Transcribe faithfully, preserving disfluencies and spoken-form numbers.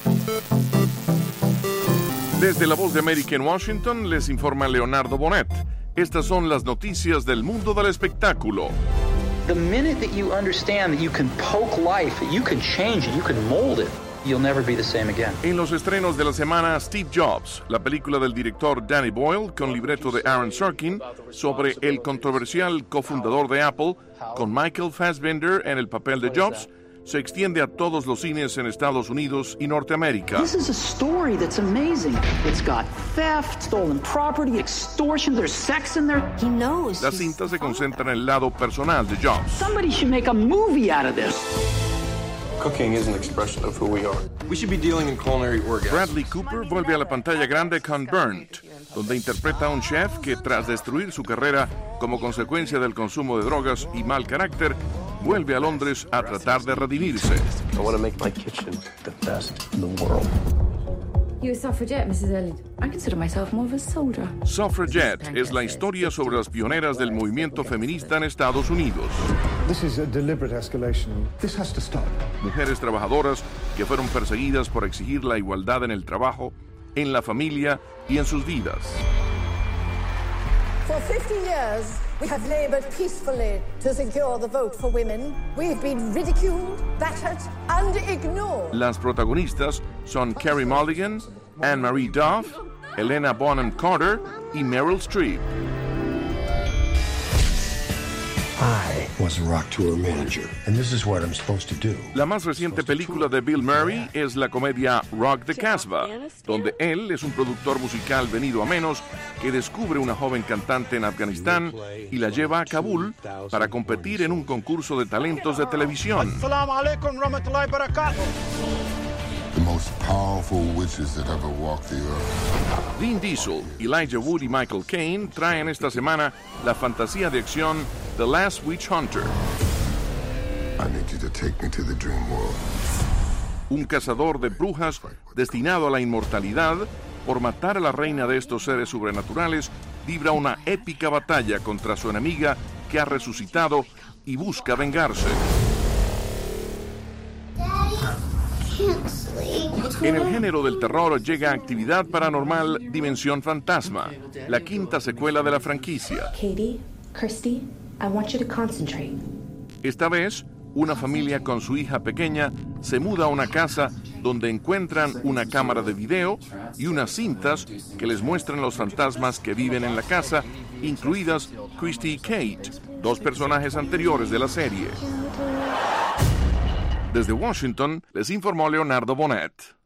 Desde la Voz de América en Washington les informa Leonardo Bonet. Estas son las noticias del mundo del espectáculo. The minute that you understand that you can poke life, that you can change it, you can mold it, you'll never be the same again. En los estrenos de la semana, Steve Jobs, la película del director Danny Boyle con libreto de Aaron Sorkin sobre el controversial cofundador de Apple, con Michael Fassbender en el papel de Jobs, se extiende a todos los cines en Estados Unidos y Norteamérica. This is a story that's amazing. It's got theft, stolen property, extortion, there's sex in there. He knows. La cinta se concentra en el lado personal de Jobs. Somebody should make a movie out of this. Cooking is an expression of who we are. We should be dealing in culinary orgasms. Bradley Cooper vuelve a la pantalla grande con Burnt, donde interpreta a un chef que tras destruir su carrera como consecuencia del consumo de drogas y mal carácter, vuelve a Londres a tratar de redimirse. I want to make my kitchen the best in the world. You're a suffragette, missus Elliot. I consider myself more of a soldier. Suffragette es la historia sobre las pioneras del movimiento feminista en Estados Unidos. This is a deliberate escalation. This has to stop. Mujeres trabajadoras que fueron perseguidas por exigir la igualdad en el trabajo, en la familia y en sus vidas. For fifty years, we have labored peacefully to secure the vote for women. We've been ridiculed, battered, and ignored. Las protagonistas son Carey Mulligan, Anne-Marie Duff, Helena Bonham Carter y Meryl Streep. I was a rock tour manager, and this is what I'm supposed to do. La más reciente película de Bill Murray es la comedia Rock the Casbah, donde él es un productor musical venido a menos que descubre una joven cantante en Afganistán y la lleva a Kabul para competir en un concurso de talentos de televisión. The most powerful witches that ever walked the earth. Vin Diesel, Elijah Wood y Michael Caine traen esta semana la fantasía de acción The Last Witch Hunter. I need you to take me to the dream world. Un cazador de brujas destinado a la inmortalidad por matar a la reina de estos seres sobrenaturales, libra una épica batalla contra su enemiga que ha resucitado y busca vengarse. En el género del terror llega Actividad Paranormal Dimensión Fantasma, la quinta secuela de la franquicia. Katie, Christy, I want you to concentrate. Esta vez, una familia con su hija pequeña se muda a una casa donde encuentran una cámara de video y unas cintas que les muestran los fantasmas que viven en la casa, incluidas Christy y Kate, dos personajes anteriores de la serie. Desde Washington, les informó Leonardo Bonet.